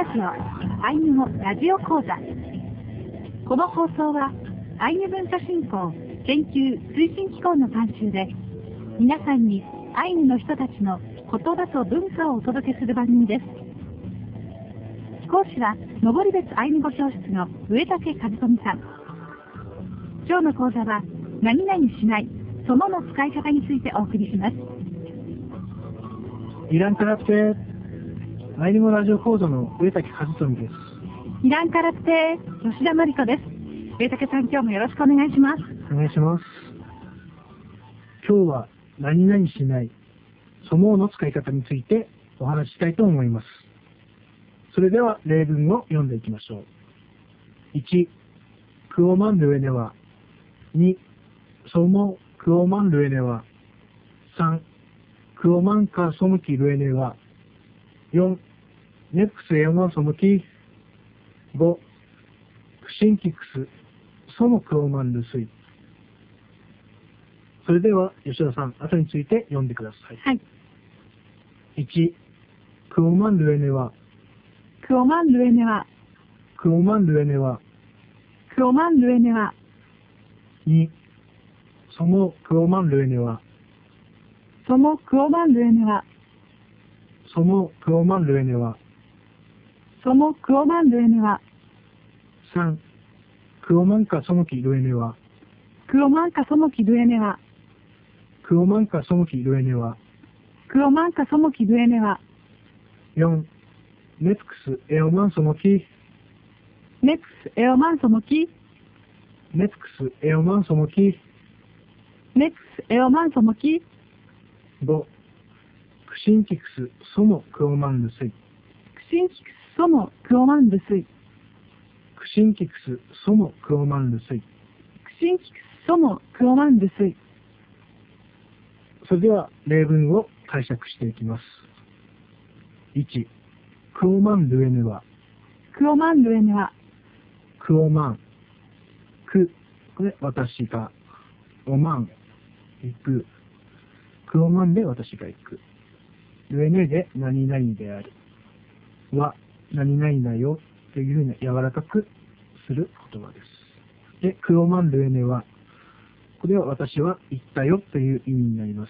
ラジオアイヌ語ラジオ講座。この放送はアイヌ文化振興研究推進機構の監修で、皆さんにアイヌの人たちの言葉と文化をお届けする番組です。講師は登別アイヌ語教室の上竹和富さん。今日の講座は何々しないそのの使い方についてお送りします。 イランカラプテアイヌ語ラジオ講座の上竹和富です。 イランカラプテ吉田真理子です。上竹さん、今日もよろしくお願いします。 お願いします。今日は何々しないそのの使い方についてお話ししたいと思います。それでは例文を読んでいきましょう。1、クオマンルエネは。2、ソモクオマンルエネは。3、クオマンカソムキルエネは。4、ネクスエオマンソムキ。5、クシンキクスソモクオマンルスイ。それでは吉田さん、後について読んでください。 はい。 1、クオマンルエネは。 クオマンルエネは。 クオマンルエネは。 クオマンルエネは。 2、ソモクオマンルエネは。 ソモクオマンルエネは。 ソモクオマンルエネは。 ソモクオマンルエネは。 3、クオマンカソモキルエネは。 クオマンカソモキルエネは。 クオマンカソモキルエネは。 クオマンカソモキルエネは。 4、ネプクスエオマンソモキ。 ネプスエオマンソモキ。 ネプクスエオマンソモキ。 ネプスエオマンソモキ。 5、クシンキクスソモクオマンルスイ。 クシンキクスソモクオマンルスイ。 クシンキクスソモクオマンルスイ。 クシンキクスソモクオマンルスイ。 それでは例文を解釈していきます。1、クオマンルエネは。 クオマンルエネは。 クオマン。ク、これ私が。オマン、行く。クオマンで私が行く。ルエネで何々である。は何々だよというふうに柔らかくする言葉です。で、クオマンルエネは、これは私は言ったよという意味になります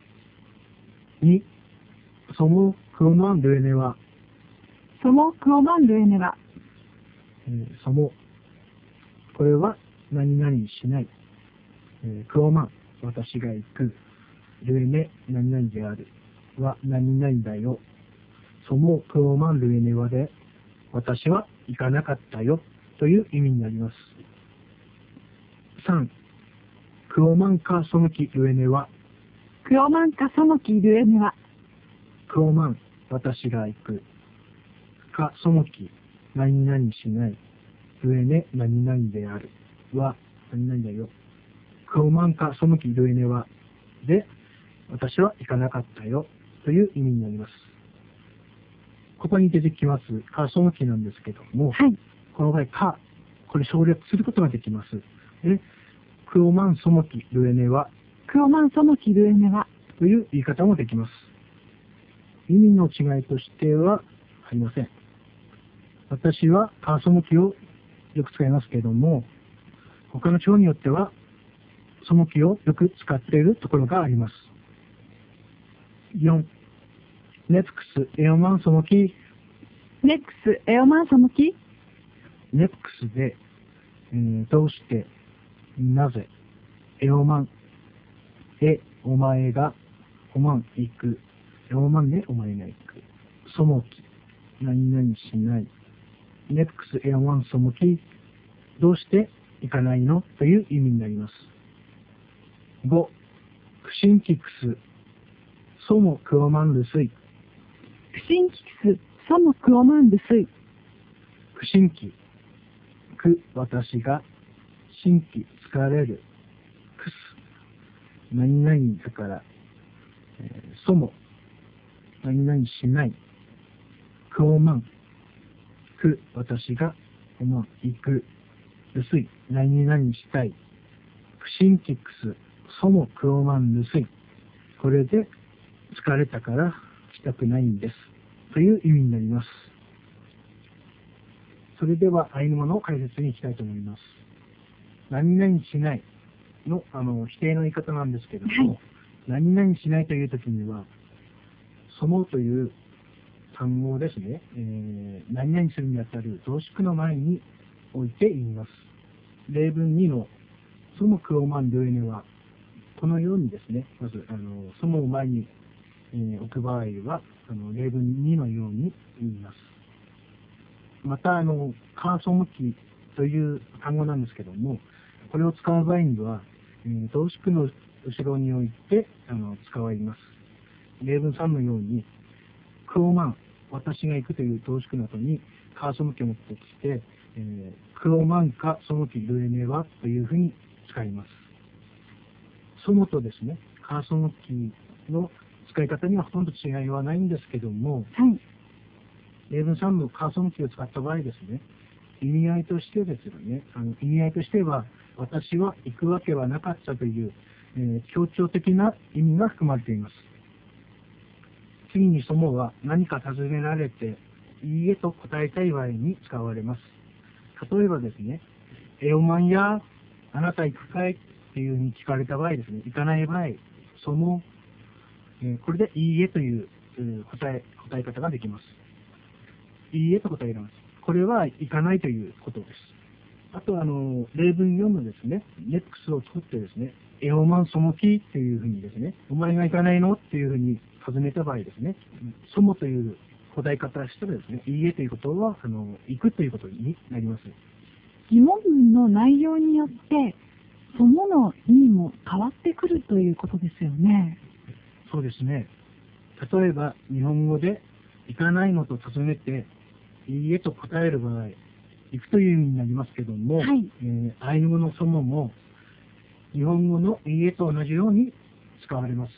。2、ソモクオマンルエネは。 ソモクオマンルエネは。 ソモ、これは何々しない。クオマン、私が行く。ルエネ、何々である。は何々だよ。ソモクオマンルエネはで、私は行かなかったよという意味になります。3、クオマンカソムキルエネは。 クオマンカソモキルエネは。 クオマン、私が行く。カソモキ、何々しない。ルエネ、何々である。は何々だよ。クオマンカソムキルエネは。で、私は行かなかったよという意味になります。ここに出てきますカソムキなんですけども、 はい。 この場合、カ、これ省略することができます。で、クオマンソモキルエネは。 クオマンソモキルエネは。 という言い方もできます。意味の違いとしてはありません。私はカーソモキをよく使いますけれども、他の地方によってはソモキをよく使っているところがあります。4、ネプクスエオマンソモキ。 ネプクスエオマンソモキ。 ネプクスで、どうして、なぜ、エオマン、お前が、オマン行く、エオマンでお前が行く、ソモキ、何々しない、ネプクスエオマンソモキ、どうして行かないのという意味になります。5、クシンキクス、ソモクオマンルスイ。 クシンキクスソモクオマンルスイ。 クシンキ、ク、私が、シンキ、疲れる、クス、何々だから、ソモ、何々しない、クオマン、ク、私が、オマン、行く、ルスイ、何々したい、クシンキクス、ソモクオマンルスイ。これで、疲れたから来たくないんです。という意味になります。 それではアイヌ語の解説に行きたいと思います。何々しないの、否定の言い方なんですけども、 はい、 何々しないというときには、そのという単語をですね、何々するにあたる動詞句の前に置いて言います。例文2のそもクオマンルエネは、このようにですね、まず、そもを前に、置く場合は、例文2のように言います。また、カーソムキという単語なんですけども、これを使う場合には、動詞句の後ろに置いて、使います。例文3のように、クオマン、私が行くという動詞句の後に、カーソムキを持ってきて、クオマンかソムキルエネはというふうに使います。ソモとですね、カーソムキの使い方にはほとんど違いはないんですけども、 はい、 例文3のカーソムキを使った場合ですね、意味合いとしてですよね、意味合いとしては、私は行くわけはなかったという、強調的な意味が含まれています。次にそもは何か尋ねられて、いいえと答えたい場合に使われます。例えばですね、おまんや、あなた行くかいっていうふうに聞かれた場合ですね、行かない場合、その、これでいいえという、答え方ができます。いいえと答えられます。これは行かないということです。あと、例文4のですね、ネックスを作ってですね、おまんそもきっていうふうにですね、お前が行かないのっていうふうに尋ねた場合ですね、そもという答え方をしたらですね、いいえということは、行くということになります。 疑問文の内容によって、そのの意味も変わってくるということですよね。 そうですね。例えば、日本語で行かないのと尋ねて、いいえと答える場合、行くという意味になりますけども、 はい、 アイヌ語のそもも、日本語のいいえと同じように使われます。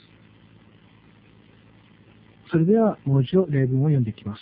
それでは、もう一度例文を読んでいきます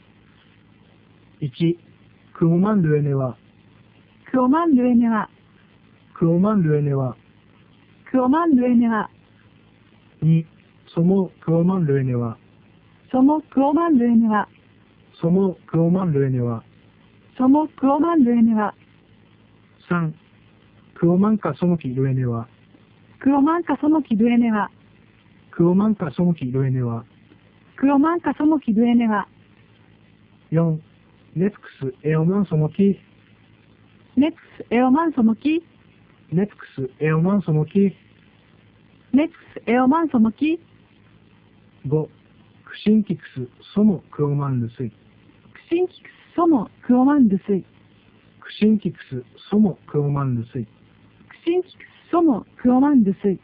。1、クオマンルエネは、 クオマンルエネは、 クオマンルエネは、 クオマンルエネは、 2、そもクオマンルエネは、 そもクオマンルエネは、 そもクオマンルエネは、 そもクオマンルエネは、 3、クオマンカソモキルエネは、 クオマンカソモキルエネは、 クオマンカソモキルエネは、 クオマンカソモキルエネは、 4、ネプクスエオマンソモキ、 ネプスエオマンソモキ、 ネプクスエオマンソモキ、 ネプスエオマンソモキ、 5、クシンキクスソモクオマンルスイ、 クシンキクスソモクオマンルスイ、 クシンキクスソモクオマンルスイ、 クシンキクスソモクオマンルスイ。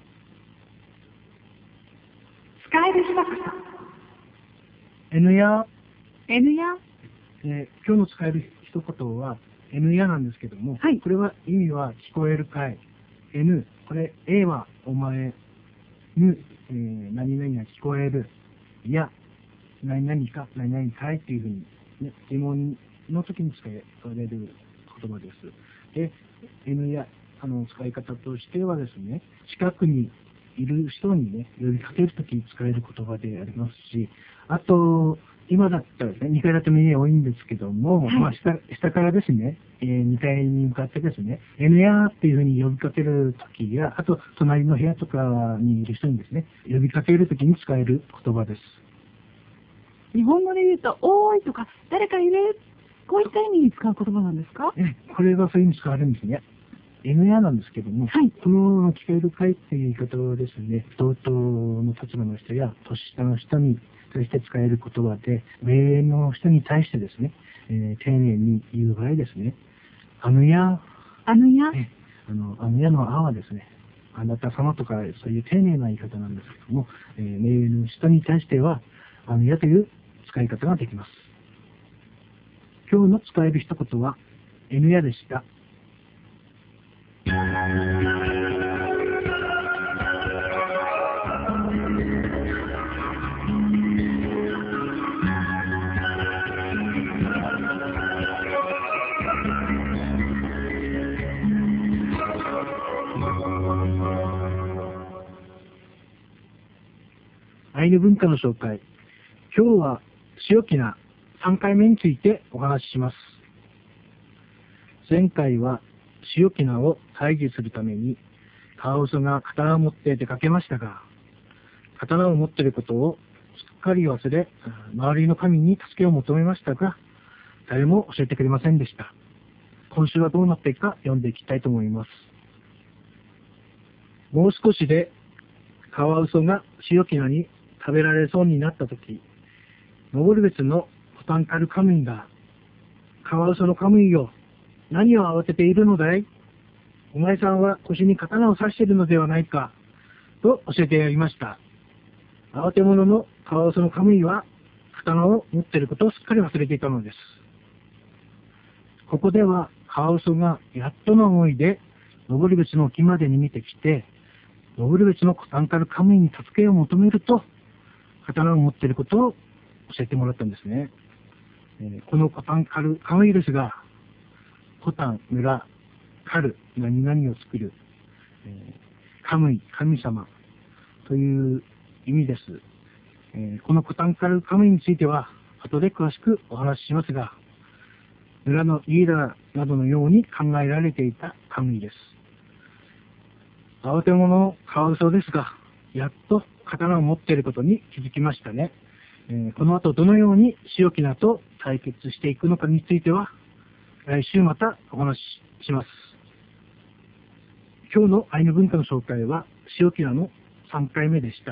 使える一言。 N や、 N や、 今日の使える一言は N やなんですけども、 はい、 これは意味は聞こえるかい。N、これ A はお前、N、何々が聞こえる。や、何々か、何々かいっていうふうに、ね、疑問の時に使われる言葉です。で、N や、使い方としてはですね、近くにいる人にね、呼びかけるときに使える言葉でありますし、あと、今だったらですね、2階建ての家多いんですけども、 はい、 まあ下からですね、2階に向かってですね、N やっていうふうに呼びかけるときや、あと、隣の部屋とかにいる人にですね、呼びかけるときに使える言葉です。 日本語で言うと、おーいとか、誰かいる、こういった意味に使う言葉なんですか？ これがそういうふうに使われるんですね。N やなんですけども、 はい、 この聞こえる会っていう言い方はですね、同等の立場の人や年下の人に対して使える言葉で、目上の人に対してですね、丁寧に言う場合ですね、あのや、 あのや、 あのやのあはですね、あなた様とかそういう丁寧な言い方なんですけども、目上の人に対しては、あのやという使い方ができます。今日の使える一言は N やでした。アイヌ文化の紹介。今日は強気な3回目についてお話しします。 前回は潮木菜を退治するためにカワウソが刀を持って出かけましたが、刀を持っていることをすっかり忘れ、周りの神に助けを求めましたが、誰も教えてくれませんでした。今週はどうなっていくか読んでいきたいと思います。もう少しでカワウソが潮木菜に食べられそうになったとき、登別のコタンカルカムイが、カワウソのカムイよ、何を慌てているのだい？お前さんは腰に刀を刺しているのではないか、と教えてやりました。慌て者のカワウソのカムイは、刀を持っていることをすっかり忘れていたのです。ここでは、カワウソがやっとの思いで、登別の沖まで逃げてきて、登別のコタンカルカムイに助けを求めると、刀を持っていることを教えてもらったんですね。このコタンカルカムイですが、コタン、村、カル、何々を作る、カムイ、神様という意味です。このコタンカルカムイについては、後で詳しくお話ししますが、村のリーダーなどのように考えられていたカムイです。慌て者のカワウソですが、やっと刀を持っていることに気づきましたね。この後どのように潮木菜と対決していくのかについては、来週またお話しします。今日のアイヌ文化の紹介は潮木菜の3回目でした。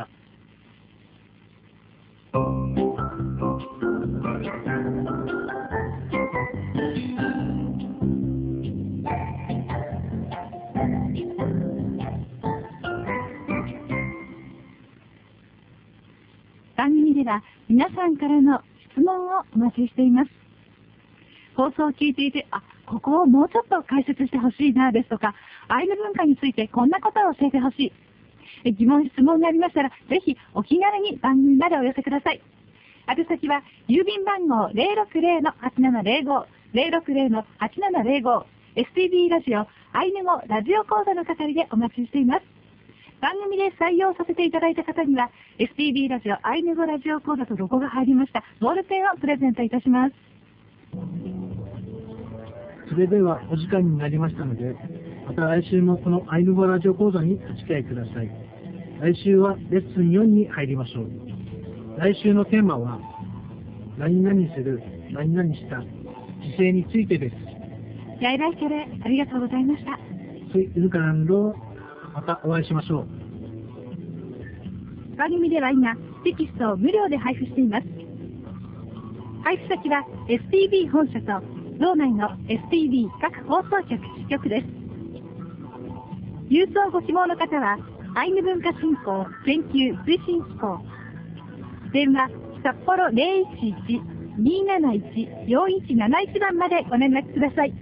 番組では皆さんからの質問をお待ちしています。放送を聞いていて、ここをもうちょっと解説してほしいなですとか、アイヌ文化についてこんなことを教えてほしい。疑問、質問がありましたら、ぜひお気軽に番組までお寄せください。宛先は、郵便番号 060-8705、060-8705、STB ラジオ、アイヌ語ラジオ講座の係でお待ちしています。番組で採用させていただいた方には、STB ラジオアイヌ語ラジオ講座とロゴが入りましたボールペンをプレゼントいたします。 それではお時間になりましたので、また来週もこのアイヌ語ラジオ講座にお付き合いください。来週はレッスン4に入りましょう。来週のテーマは、何々する、何々した、姿勢についてです。 やいらいけれ、ありがとうございました。 スイルカランロー、またお会いしましょう。 番組では今、テキストを無料で配布しています。配布先は STB 本社と道内の STB 各放送局支局です。郵送ご希望の方は、アイヌ文化振興研究推進機構。電話、札幌 011-271-4171 番までご連絡ください。